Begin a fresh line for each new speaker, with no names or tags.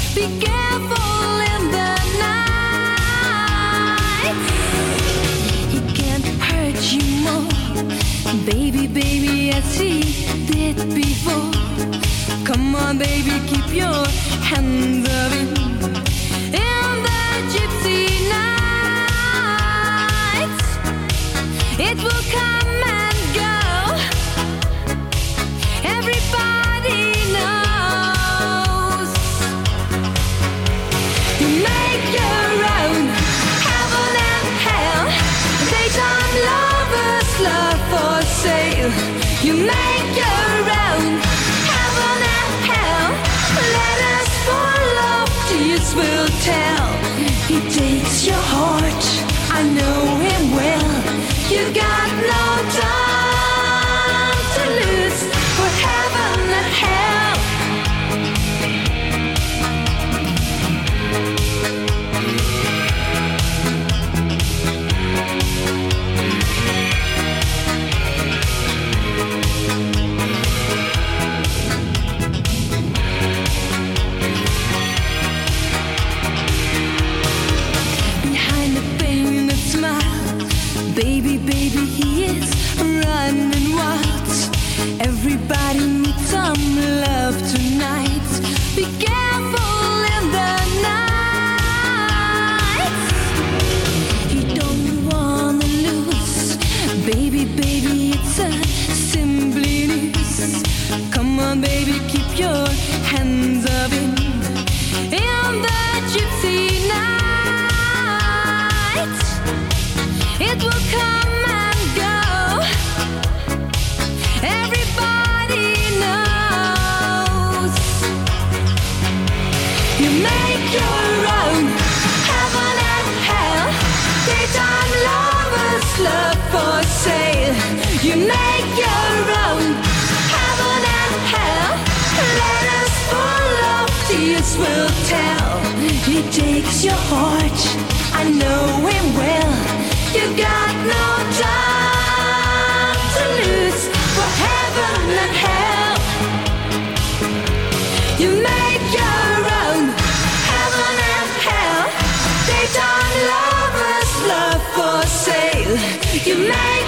Be careful in the night. He can't hurt you more, baby, baby, as he did before. Come on, baby, keep your hands up in the gypsy night. It will come and go. Everybody knows. You make your own heaven and hell. Daytime lovers, love for sale. You make your own heaven and hell. Letters full of tears will tell. He takes your heart, I know him well. You got no time to lose for heaven and hell. Behind the painted smile, baby, baby, he is running wild. Everybody needs some love tonight. Be careful in the night. He don't wanna lose, baby, baby, it's a simply news. Come on, baby, keep your hands up in the gypsy night. It will come and go. Everybody knows. You make your own heaven and hell. Daytime lovers, love for sale. You make your own heaven and hell. Letters full of tears will tell. He takes your heart, I know him well. You got no time to lose for heaven and hell. You make your own heaven and hell. Daytime lovers, love for sale. You make